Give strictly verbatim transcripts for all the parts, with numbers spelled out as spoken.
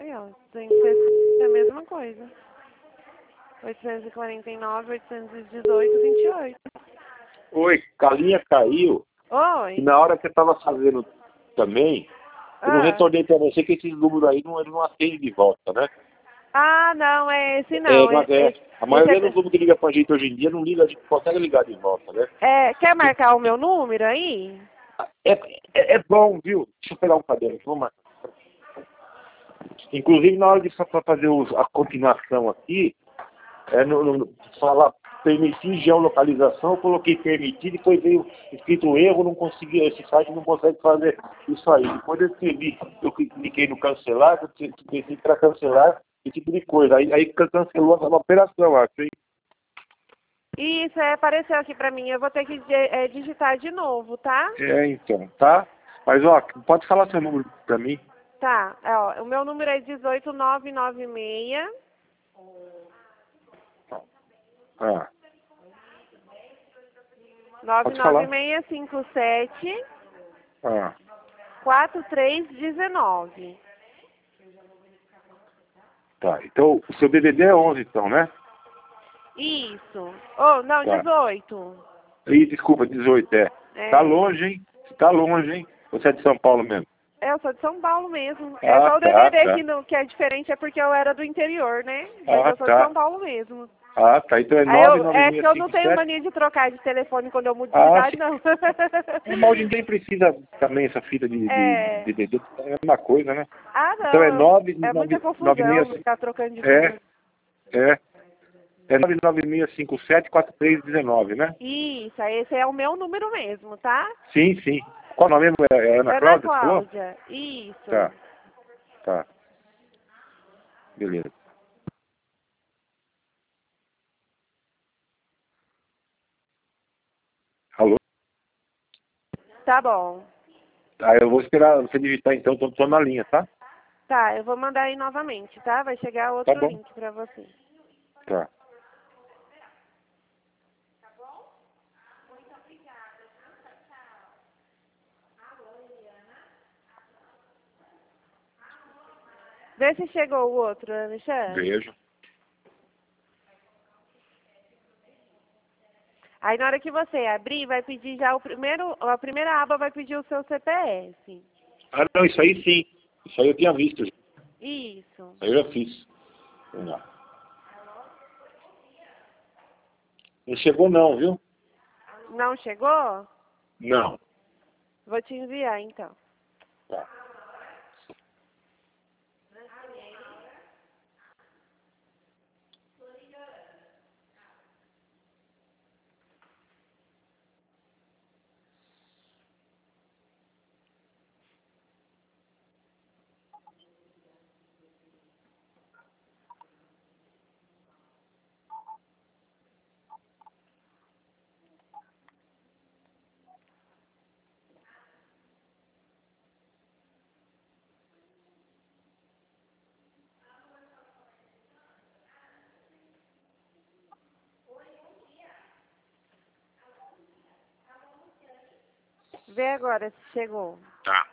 Aí, ó, tem que ser a mesma coisa. oitocentos e quarenta e nove, oitocentos e dezoito, vinte e oito. Oi, a linha caiu. Oi. E na hora que eu estava fazendo também, eu não Ah. retornei para você que esses números aí não, ele não atende de volta, né? Ah, não, é esse É, não. mas É, é, esse, a maioria esse dos números que liga pra gente hoje em dia não liga, a gente não consegue ligar de volta, né? é, é, quer marcar o meu número aí? É, é, é bom, viu? Deixa eu pegar um caderno aqui, vamos marcar. Inclusive, na hora de fa- fazer os, a continuação aqui, é, no, no, falar permitir geolocalização, eu coloquei permitir, depois veio escrito erro, não consegui, esse site não consegue fazer isso aí. Depois eu escrevi, eu cliquei no cancelar, eu cliquei para cancelar, esse tipo de coisa. Aí, aí cancelou a operação, acho, hein? Isso, é, apareceu aqui pra mim. Eu vou ter que é, digitar de novo, tá? É, então, tá? Mas, ó, pode falar seu número pra mim? Tá, é, ó, o meu número é dezoito nove nove seis. Ah, nove pode nove falar. seis cinco sete Ah, quatro três um nove. tá. Então, o seu D D D é onze, então, né? Isso. Oh, não, Tá. dezoito. Ih, desculpa, dezoito, é. Tá É. longe, hein? Tá longe, hein? Você é de São Paulo mesmo? É, eu sou de São Paulo mesmo. É Ah, só o tá, D D D tá. que, não, que é diferente, é porque eu era do interior, né? Mas Ah, eu sou de tá. São Paulo mesmo. Ah, tá. Então é Aí nove eu, nove é que seis eu não cinco tenho sete. mania de trocar de telefone quando eu mudo de Ah, cidade, sim. não. É, mas hoje ninguém precisa também essa fita de, de, de É. D D D. É a mesma coisa, né? Ah, Então é não. nove É muita nove nove confusão seis. ficar trocando de número. É, é. É nove nove seis cinco sete quatro três um nove, né? Isso, aí esse é o meu número mesmo, tá? Sim, sim. Qual o nome mesmo? É é Ana Ana Cláudia, você falou? Cláudia. Isso. Tá, tá. Beleza. Alô? Tá bom. Tá, eu vou esperar você digitar então, tô, tô na linha, tá? Tá, eu vou mandar aí novamente, tá? Vai chegar Tá outro bom. link pra você. Tá. Vê se chegou o outro, Alexandre. Beijo. Aí na hora que você abrir, vai pedir já o primeiro, a primeira aba vai pedir o seu C P F. Ah, não, isso aí sim. Isso aí eu tinha visto. Isso Isso. aí eu já fiz. Vamos lá. Não chegou não, viu? Não chegou? Não. Vou te enviar então. Tá. Vê agora se chegou. Tá.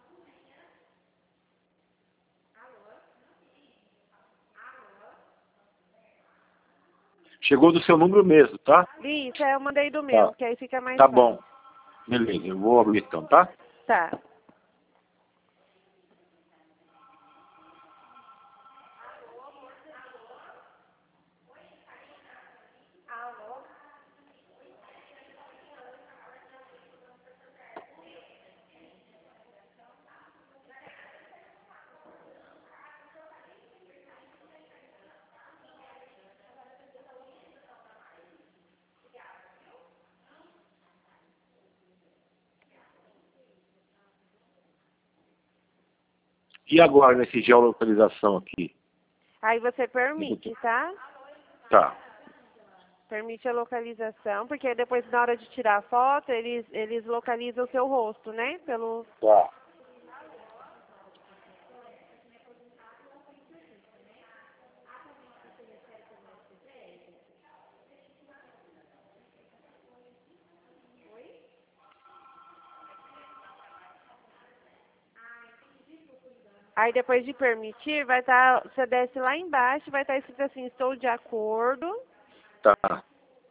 Chegou do seu número mesmo, tá? Isso, é, eu mandei do meu, Tá. que aí fica mais Tá fácil. bom. Beleza, eu vou abrir então, tá? Tá. E agora nesse geolocalização aqui? Aí você permite, tá? Tá. Permite a localização, porque depois na hora de tirar a foto, eles, eles localizam o seu rosto, né? Pelo... Tá. Aí depois de permitir, vai estar, você desce lá embaixo, vai estar escrito assim, estou de acordo. Tá.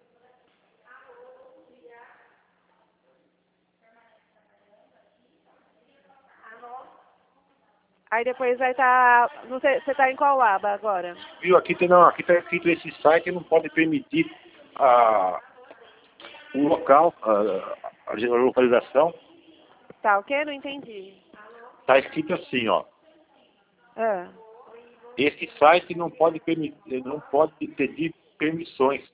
Aí depois vai estar, não sei, você está em qual aba agora? Viu? Aqui tem, não, aqui tá escrito esse site não pode permitir a, o local, a, a localização. Tá, o quê? Não entendi. Tá escrito assim, ó. Ah. Esse site não pode permitir, não pode pedir permissões.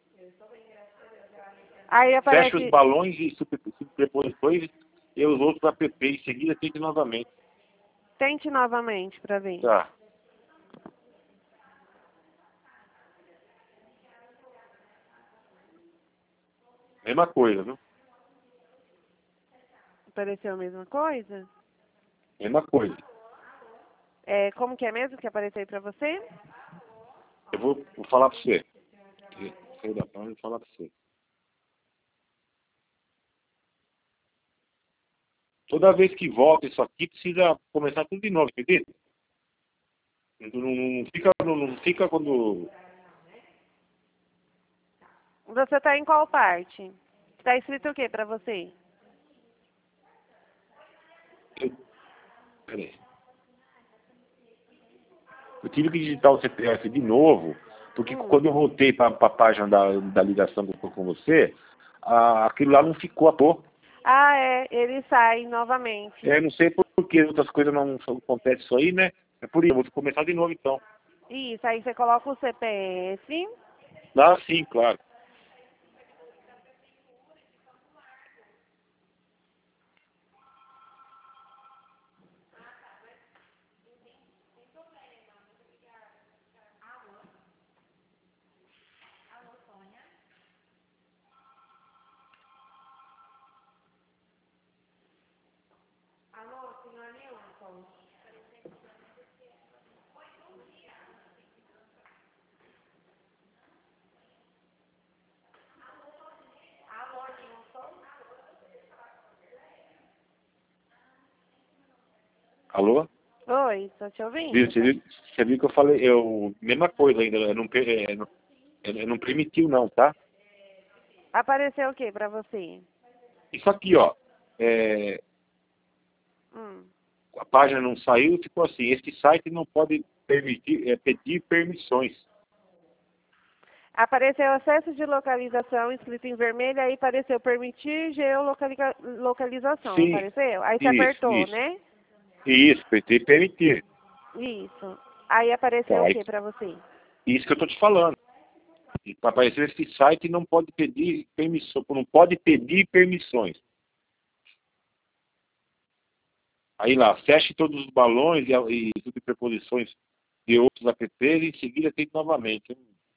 Aí Fecha os aparece, balões e super- superposições e os outros app. Em seguida tente novamente. tente novamente para ver. Tá. Mesma coisa, viu? Apareceu a mesma coisa? Mesma coisa. É, como que é mesmo que apareceu aí para você? Eu vou, vou falar para você. Sei da forma, eu vou falar para você. Toda vez que volta isso aqui, precisa começar tudo de novo, acredita? Não, não, não fica, não, não fica quando... Você está em qual parte? Está escrito o que para você? Eu, peraí. Eu tive que digitar o C P F de novo, porque Hum. quando eu voltei para a página da, da ligação que eu tô com você, a, aquilo lá não ficou à toa. Ah, é, ele sai novamente. É, não sei por que outras coisas não acontecem isso aí, né? É por isso, eu vou começar de novo então. Isso, aí você coloca o C P F. Ah, sim, claro. Alô, senhor Nilson? Alô, Nilson? Alô? Oi, estou te Viu, ouvindo. você, viu, você viu que eu falei, eu, mesma coisa ainda, eu não, per- é, não, é, não permitiu não, tá? Apareceu o que para você? Isso aqui, ó, é, Hum. a página não saiu, ficou assim, este site não pode permitir, é, pedir permissões. Apareceu acesso de localização escrito em vermelho, aí apareceu permitir geolocalização, Sim, apareceu? Aí você isso, apertou, isso, né? isso, pedir permitir. Isso. Aí apareceu Então, o aí, que para você? isso que eu tô te falando. Para aparecer esse site não pode pedir permissão, não pode pedir permissões. Aí lá, feche todos os balões e, e superposições de outros apps e em seguida tente novamente.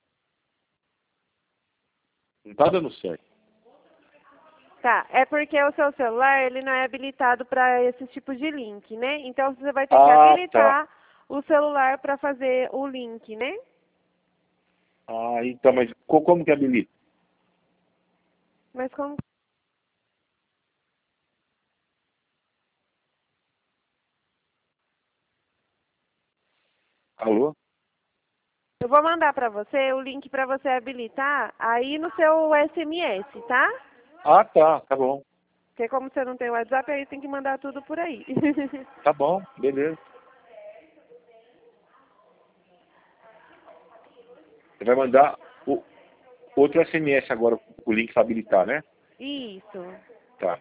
Não está dando certo. Tá, é porque o seu celular, ele não é habilitado para esse tipo de link, né? Então você vai ter que Ah, tá. habilitar o celular para fazer o link, né? Ah, então, mas co- como que habilita? Mas como... Alô? Eu vou mandar para você o link para você habilitar aí no seu S M S, tá? Ah, tá, tá bom. Porque como você não tem WhatsApp, aí tem que mandar tudo por aí. Tá bom, beleza. Você vai mandar o, outro S M S agora, o link para habilitar, né? Isso. Tá.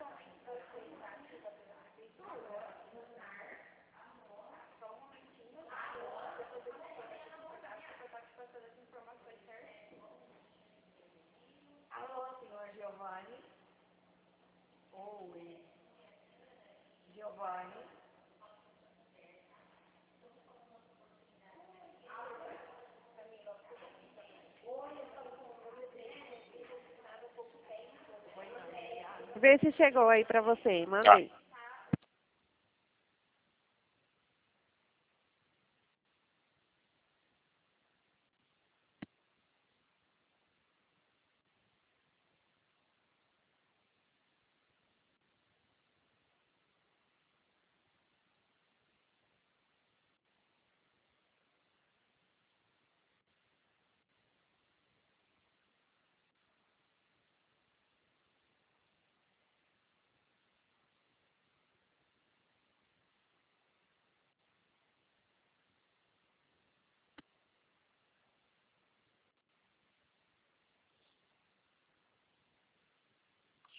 Alô, senhor Giovanni. Oi, Giovanni. Vê se chegou aí pra você. Tá. Mandei.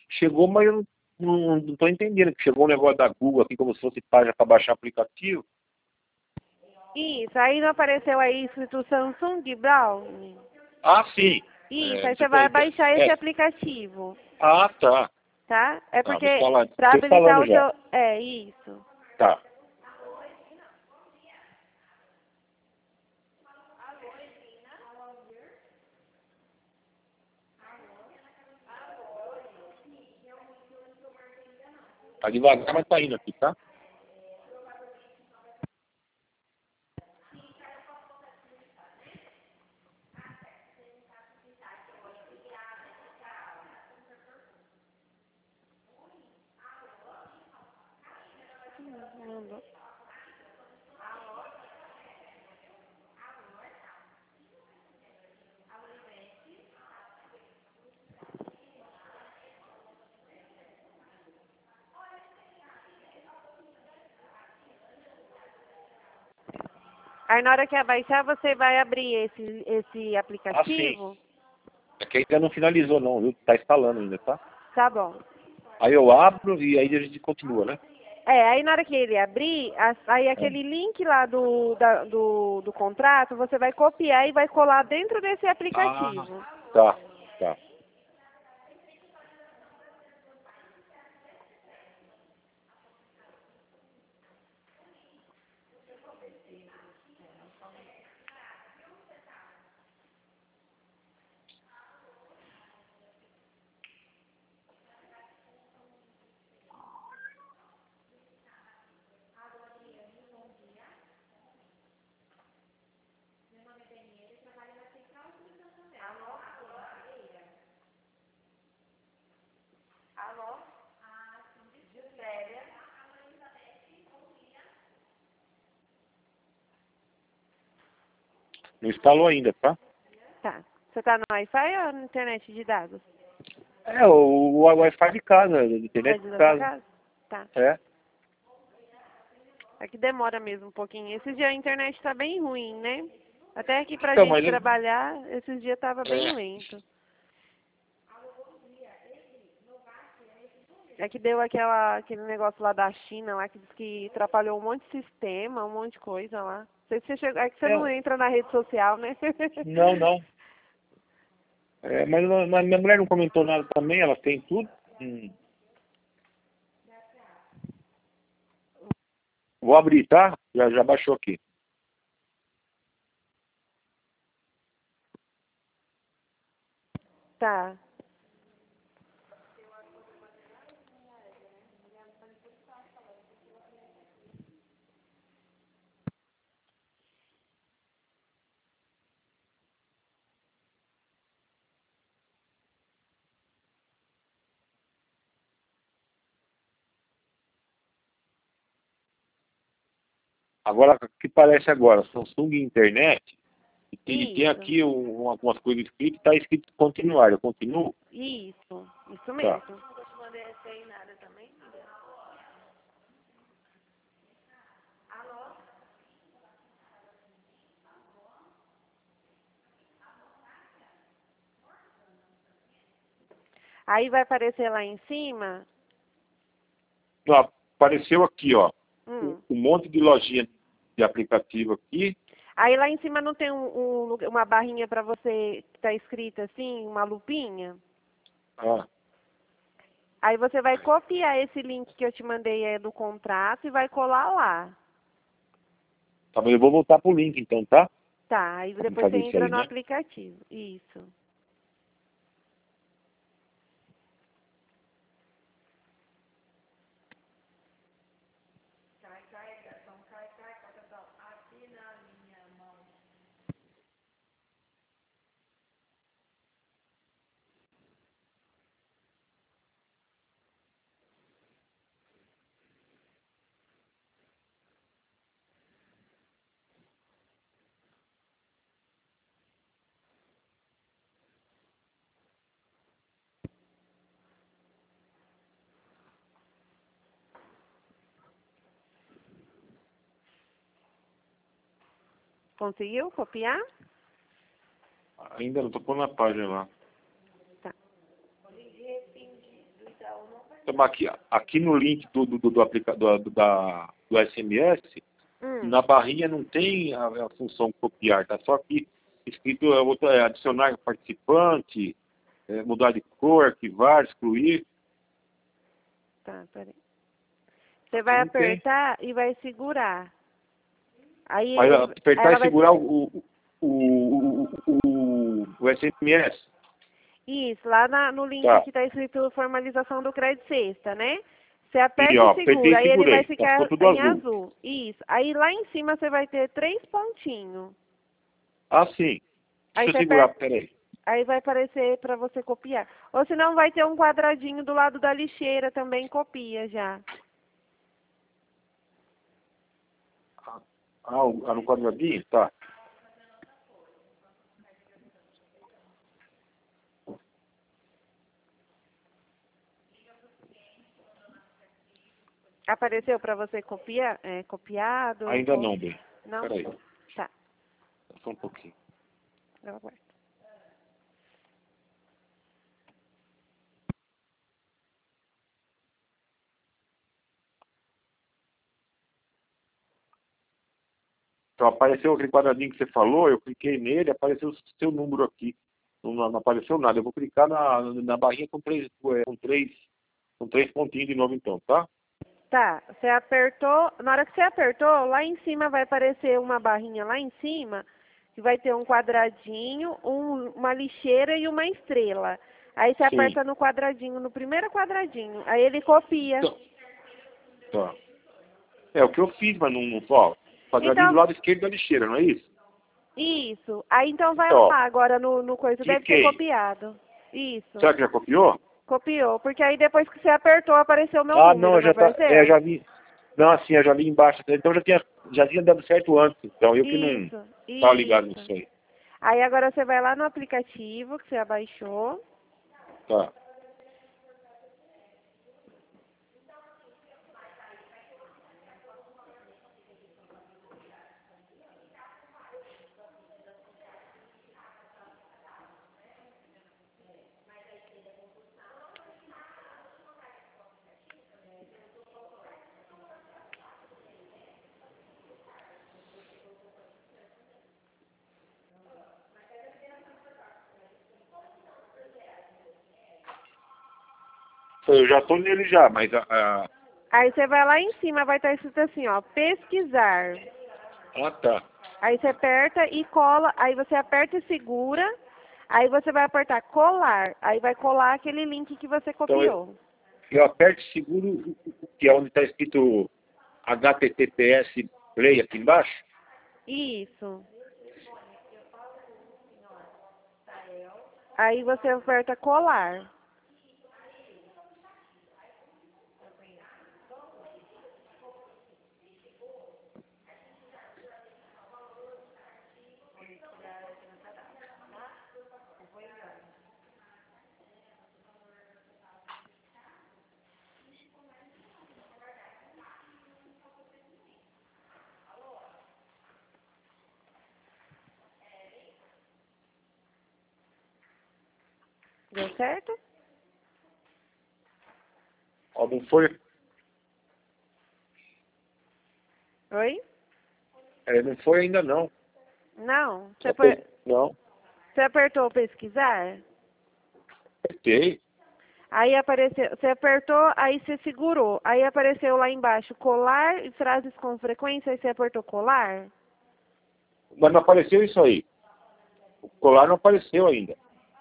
Chegou, mas eu não, não tô entendendo. Chegou um negócio da Google aqui, como se fosse página para baixar aplicativo. Isso, aí não apareceu aí escrito Samsung Brown? Ah, sim. Isso, É, aí você você tá, vai baixar esse é. aplicativo, Ah, tá. tá? É Tá, vou porque instalar. para Tô habilitar instalando o já. seu... É, isso. Tá. Tá devagar, mas tá indo aqui, tá? Mandou. Aí na hora que abaixar, você vai abrir esse, esse Ah, sim. aplicativo. É que ainda não finalizou não, viu? Tá instalando ainda, tá? Tá bom. Aí eu abro e aí a gente continua, né? É, aí na hora que ele abrir, as- aí aquele link lá do, da- do, do contrato, você vai copiar e vai colar dentro desse Ah, aplicativo. tá, tá. Não instalou ainda, tá? Tá. Você tá no Wi-Fi ou na internet de dados? É, o, o Wi-Fi de casa, da É internet de de da sua casa. casa? Tá. É. É que demora mesmo um pouquinho. Esses dias a internet tá bem ruim, né? Até aqui pra Então, gente mas eu, trabalhar, esses dias tava bem é, lento. É que deu aquela, aquele negócio lá da China, lá que diz que atrapalhou um monte de sistema, um monte de coisa lá. Não sei se você chegou, é que você não é, entra na rede social, né? não, não. É, mas, mas minha mulher não comentou nada também, ela tem tudo. Hum. Vou abrir, tá? Já, já baixou aqui. Tá. Agora, o que parece agora? Samsung Internet. E tem, e tem Isso. aqui um, algumas coisas escritas, está escrito continuar. Eu continuo? Isso. Isso Tá. mesmo. Aí vai aparecer lá em cima. Ó, apareceu aqui, ó. Um, Hum. um monte de lojinha de aplicativo aqui. Aí lá em cima não tem um, um- uma barrinha para você que tá escrita assim, uma lupinha? Ah, Aí você vai copiar esse link que eu te mandei é, do contrato e vai colar lá. tá, mas eu vou voltar pro link então, tá? Tá, aí Vamos depois você fazer isso entra aí, no né? aplicativo. Isso. Conseguiu copiar? Ainda não tô pondo na página lá. Tá. Então, aqui, aqui no link do, do, do, do, aplica, do, do, da, do S M S, Hum. na barrinha não tem a, a função copiar, tá só aqui escrito é, outra, é, adicionar participante, é, mudar de cor, arquivar, excluir. Tá, peraí. Você vai Não tem. apertar e vai segurar. Aí Mas ele, apertar ela e vai... segurar o, o, o, o, o, o S M S. Isso, lá na, no link Tá. que está escrito formalização do crédito sexta, né? Você E aperta ó, e apertei segura, e aí ele vai segurei. Tá, ficar ficou tudo em azul. azul. Isso. Aí lá em cima você vai ter três pontinhos. Ah, sim. Aí Deixa eu você segurar, aperta, peraí. aí vai aparecer para você copiar. Ou senão vai ter um quadradinho do lado da lixeira também, copia já. Ah, o- ah, no quadradinho? Tá. Apareceu para você copiar, é, copiado? Ainda Co... não, bem. Não? Peraí. Tá. Só um pouquinho. Eu aguardo. Então apareceu aquele quadradinho que você falou, eu cliquei nele, apareceu o seu número aqui. Não, não apareceu nada. Eu vou clicar na, na barrinha com três, é, com três, com três pontinhos de novo então, tá? Tá, você apertou, na hora que você apertou, lá em cima vai aparecer uma barrinha lá em cima, que vai ter um quadradinho, um, uma lixeira e uma estrela. Aí você Sim. aperta no quadradinho, no primeiro quadradinho, aí ele copia. Então, tá. É o que eu fiz, mas não, não ó, quadradinho do Então, lado esquerdo da lixeira, não é isso? isso. Aí então vai Ó, lá agora no, no coisa, deve ter cliquei. copiado. Isso, Será que já copiou? copiou. Porque aí depois que você apertou, apareceu o meu Ah, número, não, não já tá. É, apareceu? já vi. Não, assim, eu já vi embaixo. Então já tinha, já tinha dado certo antes. Então eu que não Isso, estava ligado nisso isso. aí. Aí agora você vai lá no aplicativo que você abaixou. Tá. Eu já tô nele já, mas a, a... Aí você vai lá em cima, vai estar escrito assim, ó, pesquisar. Ah, tá. Aí você aperta e cola, aí você aperta e segura, aí você vai apertar colar, aí vai colar aquele link que você Então eu, copiou. eu aperto e seguro, que é onde está escrito H T T P S Play aqui embaixo. Isso. Aí você aperta colar. Deu certo? Ó, não foi, Oi? é, não foi ainda não. Não. Você, Só foi, foi, não. você apertou pesquisar? Apertei. Aí apareceu, você apertou, aí você segurou. Aí apareceu lá embaixo colar e frases com frequência, aí você apertou colar? Mas não apareceu isso aí. O colar não apareceu ainda.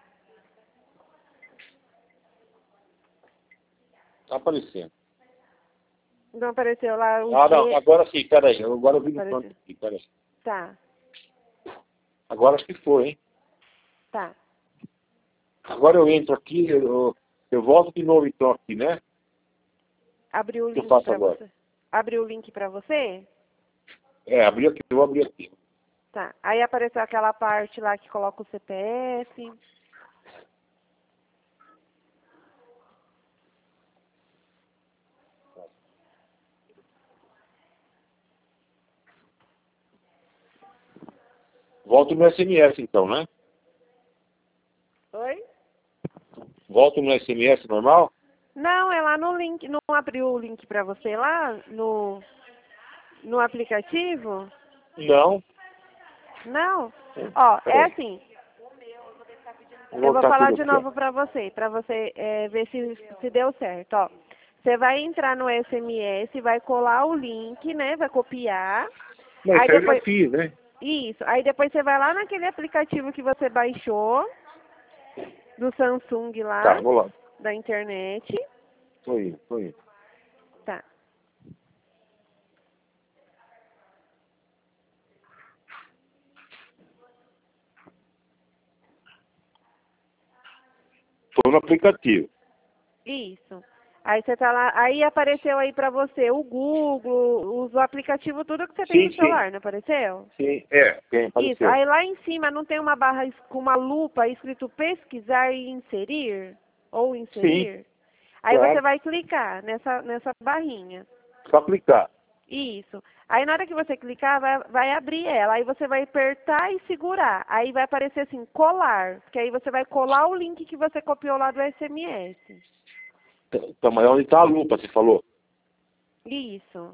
Tá aparecendo. Não apareceu lá o Ah, não. G? Agora sim, peraí. Agora eu vi no canto Apareceu. aqui, peraí. Tá, Agora acho que foi, hein? tá. Agora eu entro aqui, eu, eu volto de novo então aqui, né? Abriu o O que eu link faço pra agora? você? Abriu o link pra você? É, abri aqui, eu vou abrir aqui. Tá. Aí apareceu aquela parte lá que coloca o C P F. Volto no S M S então, né? Oi? Volto no S M S normal? Não, é lá no link. Não abriu o link pra você lá no, no aplicativo? Não. Não? Ó, é assim. Vou Eu vou voltar falar tudo de aqui, ó. novo pra você, pra você é, ver se, se deu certo, ó. Você vai entrar no S M S, vai colar o link, né? Vai copiar. Não, Aí isso aí eu depois. já fiz, né? Isso. Aí depois você vai lá naquele aplicativo que você baixou, do Samsung Tá, lá, vou lá. da internet. Tô indo, tô indo. Tá. Tô no aplicativo. Isso. Aí você tá lá, aí apareceu aí pra você o Google, os aplicativos, tudo que você tem Sim, no sim. celular, não apareceu? Sim, é, tem, Isso. apareceu. Aí lá em cima não tem uma barra es- com uma lupa escrito pesquisar e inserir? Ou Sim, inserir? Aí você claro. vai clicar nessa, nessa barrinha. Só clicar. Isso. Aí na hora que você clicar, vai, vai abrir ela. Aí você vai apertar e segurar. Aí vai aparecer assim, colar. Porque aí você vai colar o link que você copiou lá do S M S. Então, mas onde tá a lupa, você falou? Isso.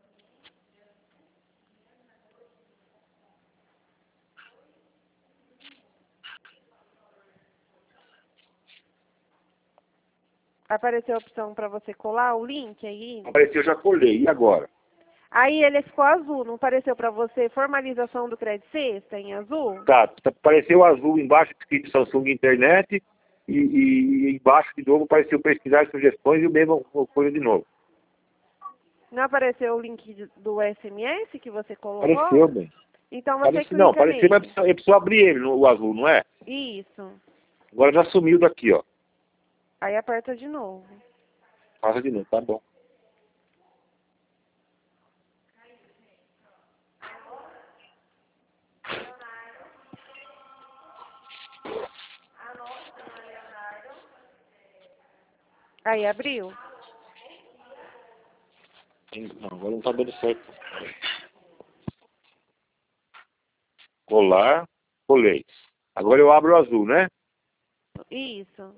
Apareceu a opção para você colar o link aí. Apareceu, eu já colei. E agora? Aí ele ficou azul. Não apareceu para você formalização do crédito sexta em azul? Tá, tá- apareceu azul embaixo escrito Samsung Internet e, e- e embaixo de novo apareceu pesquisar sugestões e o mesmo coisa de novo. Não apareceu o link de- do S M S que você colocou? Apareceu, bem. Então você Apareceu, não, clica apareceu, mas nele. precisa- eu preciso abrir ele, no, o azul, não é? Isso. Agora já sumiu daqui, ó. Aí aperta de novo. Passa de novo, tá bom. Aí abriu? Não, agora não tá dando certo. Colar, colei. Agora eu abro o azul, né? Isso.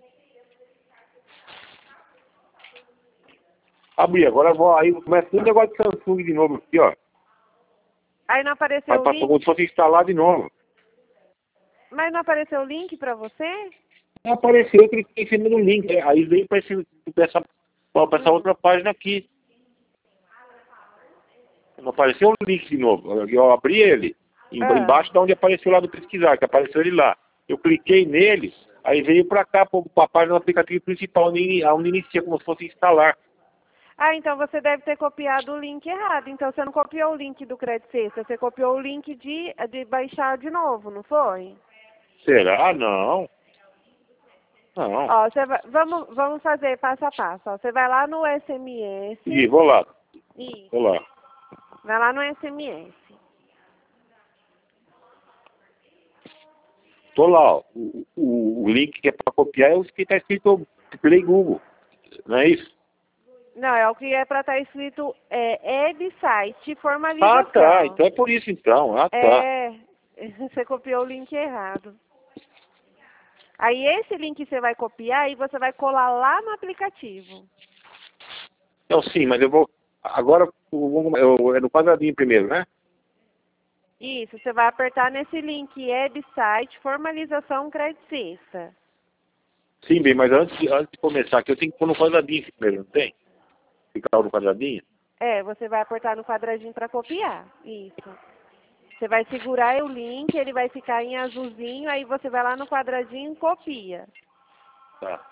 Abri, agora eu vou aí, começa tudo negócio de Samsung de novo aqui, ó. Aí não Vai apareceu o pra link? como se fosse instalar de novo. Mas não apareceu o link para você? Não apareceu, eu cliquei em cima do link, né? Aí veio pra, esse, pra, essa, pra essa Hum. outra página aqui. Não apareceu o link de novo. Eu, eu abri ele, em- Ah. embaixo de onde apareceu lá do pesquisar, que apareceu ele lá. Eu cliquei nele, aí veio pra cá, pra, pra página do aplicativo principal, onde, onde inicia, como se fosse instalar. Ah, então você deve ter copiado o link errado. Então você não copiou o link do crédito sexta, você copiou o link de, de baixar de novo, não foi? Será? Não. Não. Ó, você vai, vamos, vamos fazer passo a passo. Ó. Você vai lá no S M S. E vou lá, Isso. vou lá. Vai lá no S M S. Tô lá, ó. O, o, o link que é para copiar é o que está escrito Play Google. Não é isso? Não, é o que é para estar escrito é, Ed Site Formalização. Ah, tá. Então é por isso então. Ah, tá. É, você copiou o link errado. Aí esse link você vai copiar e você vai colar lá no aplicativo. Então sim, mas eu vou. Agora eu, eu, é no quadradinho primeiro, né? Isso, você vai apertar nesse link website formalização crédito sexta. Sim, bem, mas antes, de- antes de começar aqui, eu tenho que pôr no quadradinho primeiro, não tem? Ficar no quadradinho? É, você vai apertar no quadradinho para copiar. Isso. Você vai segurar o link, ele vai ficar em azulzinho, aí você vai lá no quadradinho e copia. Tá.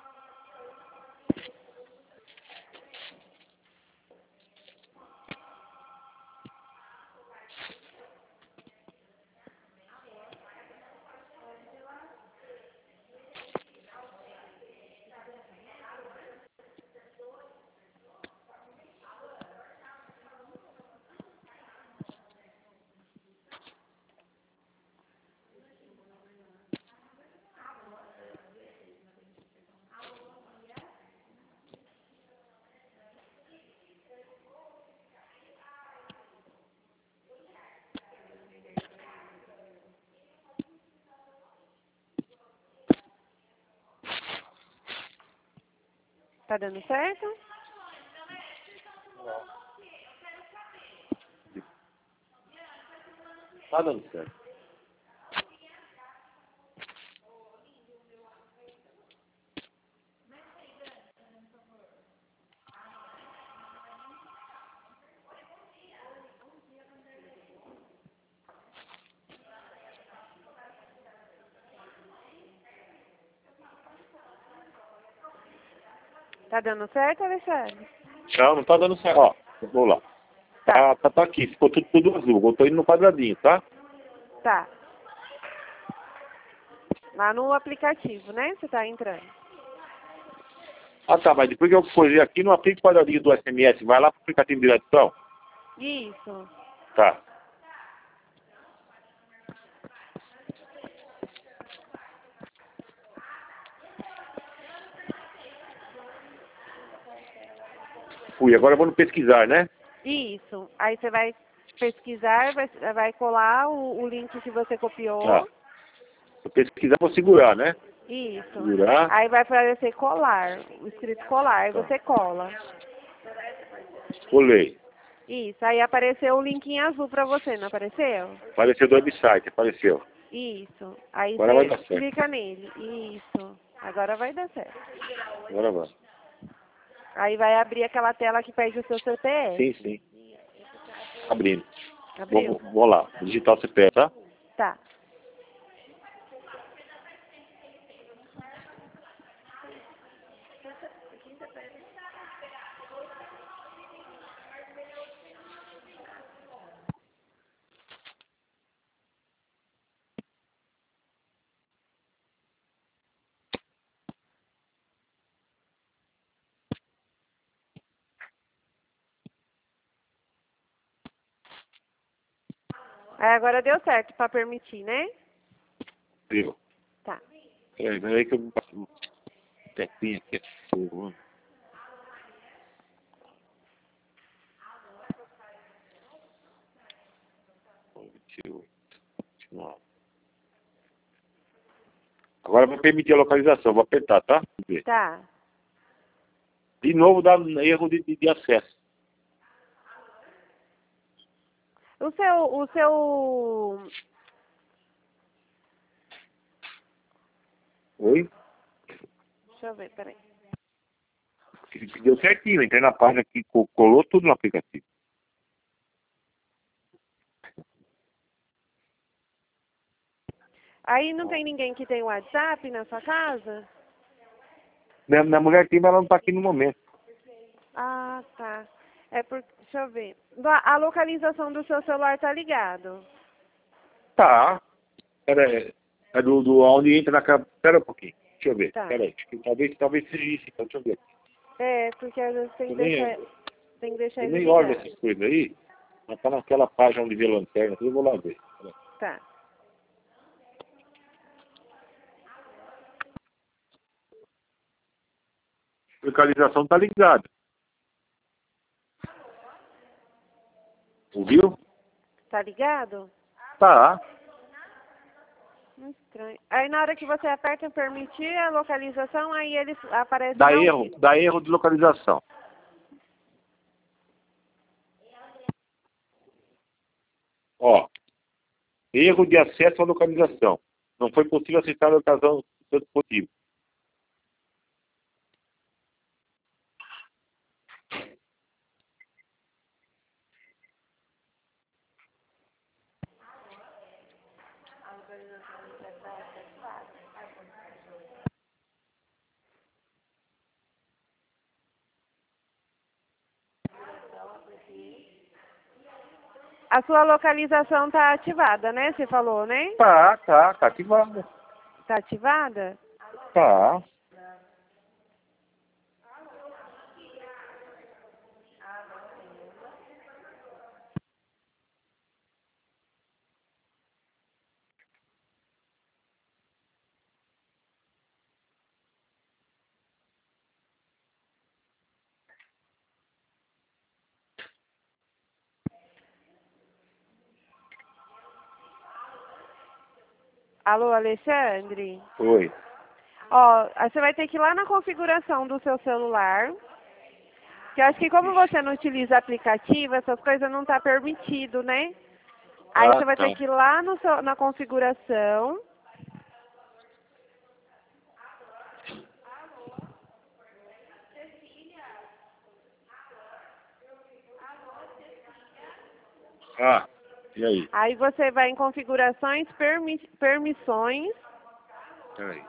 Tá dando certo? Tá dando certo. Tá dando certo, Alexandre? Não, não tá dando certo. Ó, vamos lá. Tá, tá, tá aqui, ficou tudo, tudo azul. Eu tô indo no quadradinho, tá? Tá. Lá no aplicativo, né? Você tá entrando. Ah, tá, mas depois que eu for aqui no aplique quadradinho do S M S, vai lá pro aplicativo de direção. Isso. Tá. Fui, agora eu vou no pesquisar, né? Isso. Aí você vai pesquisar, vai, vai colar o, o link que você copiou. Tá. Se eu pesquisar, vou segurar, né? Isso. Segurar. Aí vai aparecer colar, o escrito colar, aí Tá. você cola. Colei. Isso. Aí apareceu o link em azul pra você, não apareceu? Apareceu do website, apareceu. Isso. Aí Agora vai você dar certo. clica nele. Isso. Agora vai dar certo. Agora vai. Aí vai abrir aquela tela que pede o seu C P F. Sim, sim. Abrindo. Abriu? Vou, vou lá, digitar o C P F, tá? Tá. Aí agora deu certo pra permitir, né? Viu? Tá. Peraí, peraí que eu vou passar um tempinho aqui. Fogo. vinte e oito. Continuar. Agora vai permitir a localização, vou apertar, tá? Vamos ver. Tá. De novo dá erro de, de, de acesso. O seu, o seu, Oi? deixa eu ver, peraí. Deu certinho, entrei na página aqui, co- colou tudo no aplicativo. Aí não tem ninguém que tem WhatsApp na sua casa? Minha, minha mulher tem, mas ela não tá aqui no momento. Ah, tá. É por, deixa eu ver. A a localização do seu celular tá ligado? Tá. Pera, é do, do onde entra na casa. Pera um pouquinho. Deixa eu ver. Tá. Pera aí. Acho que talvez, talvez seja isso, então deixa eu ver. É, porque às vezes tem Eu que nem, deixar, tem que deixar eu ele nem olho ligado. essas coisas aí. Mas tá naquela página onde vê lanterna, eu vou lá ver. Pera aí. Tá. Localização tá ligada. Ouviu? Tá ligado? Tá. Estranho. Aí na hora que você aperta em permitir a localização, aí ele aparece Dá não. erro, dá erro de localização. Ó, erro de acesso à localização. Não foi possível acessar a localização do seu dispositivo. A sua localização tá ativada, né? Você falou, né? Tá, tá, tá ativado. Tá ativada? Tá. Alô, Alexandre? Oi. Ó, aí você vai ter que ir lá na configuração do seu celular. Que eu acho que como você não utiliza aplicativo, essas coisas não tá permitido, né? Aí Ah, você vai tá. ter que ir lá no seu, na configuração. Ah, e aí? Aí você vai em configurações, permi permissões. Peraí.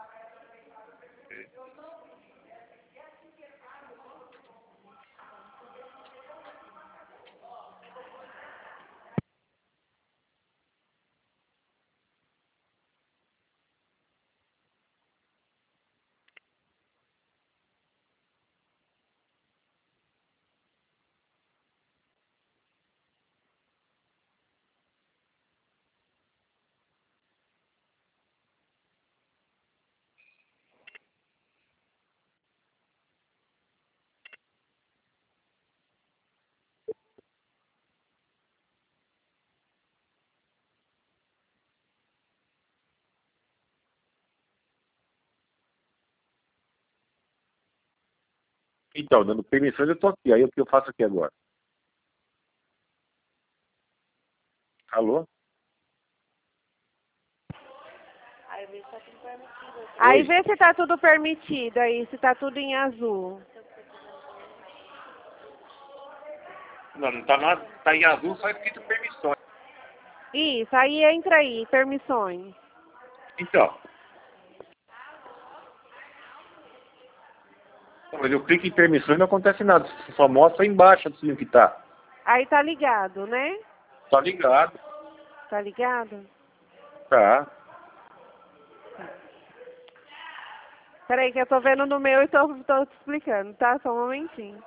Então, dando permissões eu tô aqui. Aí o que eu faço aqui agora? Alô? Aí Oi? vê se tá tudo permitido aí, se tá tudo em azul. Não, não tá nada. Tá em azul, só escrito permissões. Isso, aí entra aí, permissões. Então. Mas eu clico em permissões e não acontece nada. Só mostra embaixo assim o que tá. Aí tá ligado, né? Tá ligado. Tá ligado? Tá. Peraí que eu tô vendo no meu e tô, tô te explicando, tá? Só um momentinho.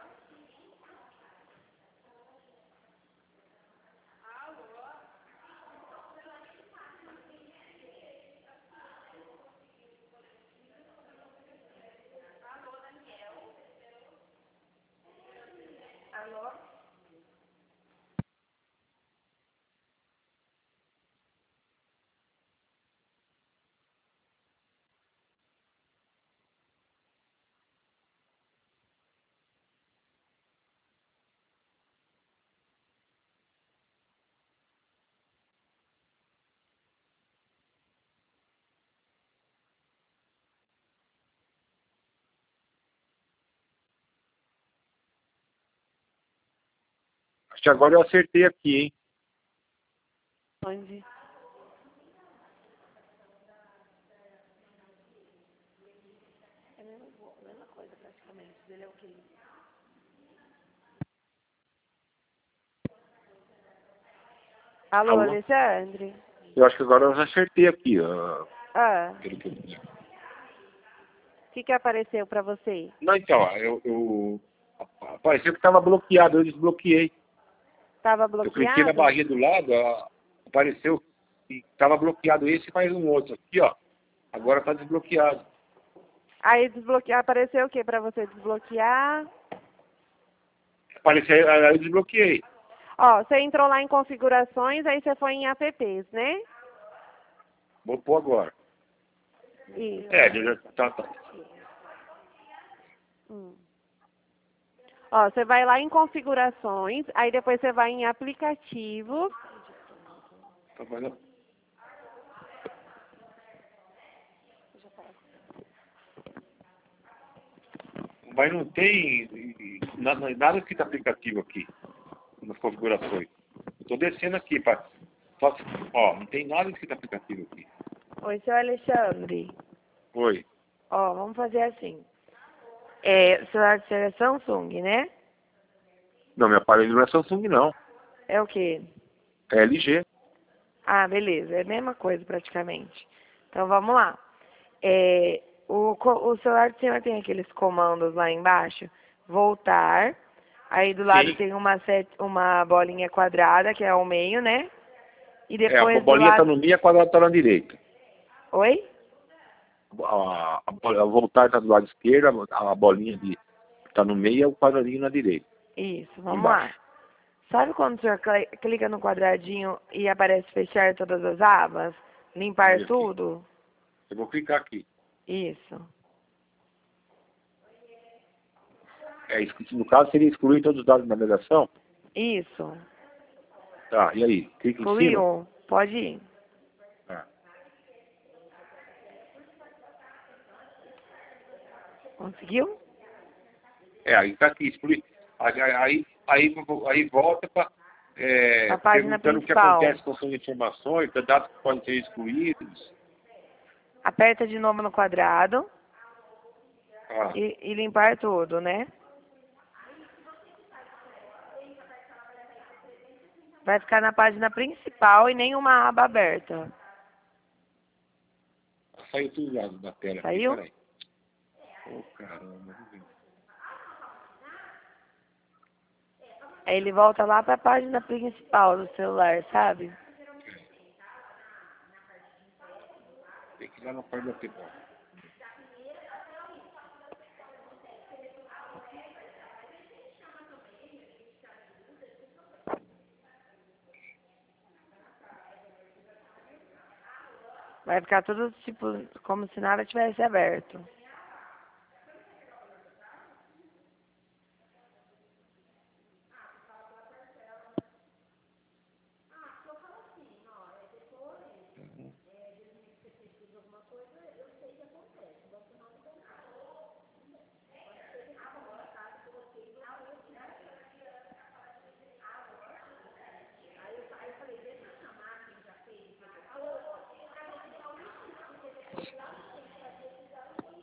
Acho que agora eu acertei aqui, hein? Onde? Alô, Alô? Alexandre? Eu acho que agora eu já acertei aqui, ó. Ah, Pelo que eu vi. o que que apareceu pra você? Não, então, eu, eu apareceu que estava bloqueado, eu desbloqueei. Tava Eu cliquei na bloqueado? barrinha do lado, ó, apareceu que estava bloqueado esse e mais um outro aqui, ó. Agora está desbloqueado. Aí desbloque... apareceu o que pra você desbloquear? Apareceu, aí eu desbloqueei. Ó, você entrou lá em configurações, aí você foi em apps, né? Vou pôr agora. Isso. É, já tá, tá. Hum. Ó, você vai lá em configurações, aí depois você vai em aplicativos. Tá fazendo. Mas não tem nada, nada escrito aplicativo aqui, nas configurações. Estou descendo aqui, pra, só, ó, não tem nada escrito aplicativo aqui. Oi, seu Alexandre. Oi. Ó, vamos fazer assim. É, o celular de é Samsung, né? Não, meu aparelho não é Samsung, não. É o quê? É L G. Ah, beleza. É a mesma coisa praticamente. Então vamos lá. É, o, co- o celular do senhor tem aqueles comandos lá embaixo. Voltar. Aí do lado Sim. tem uma, set, uma bolinha quadrada, que é o meio, né? E É, a depois do bolinha está lado... no meio e a quadrada está na direita. Oi? A, a, a voltar está do lado esquerdo, a, a bolinha está no meio e o quadradinho na direita. Isso, vamos lá. Embaixo. Sabe quando o senhor cli- clica no quadradinho e aparece fechar todas as abas? Limpar Olha aqui. tudo? Eu vou clicar aqui. Isso. É, no caso, seria excluir todos os dados da navegação? Isso. Tá, e aí? Clica em cima? Excluiu. Pode ir. Tá. Conseguiu? É, aí tá aqui, excluir. Aí, aí, aí, aí volta para é, A página perguntando o que principal. acontece com suas informações, dados que podem ser excluídos. Aperta de novo no quadrado Ah, e, e limpar tudo, né? Vai ficar na página principal e nenhuma aba aberta. saiu tudo lá da tela. Saiu? Aqui, peraí. Oh, caramba. Aí ele volta lá para a página principal do celular, sabe? Tem que ir lá na parte da tela. Vai ficar tudo tipo como se nada tivesse aberto.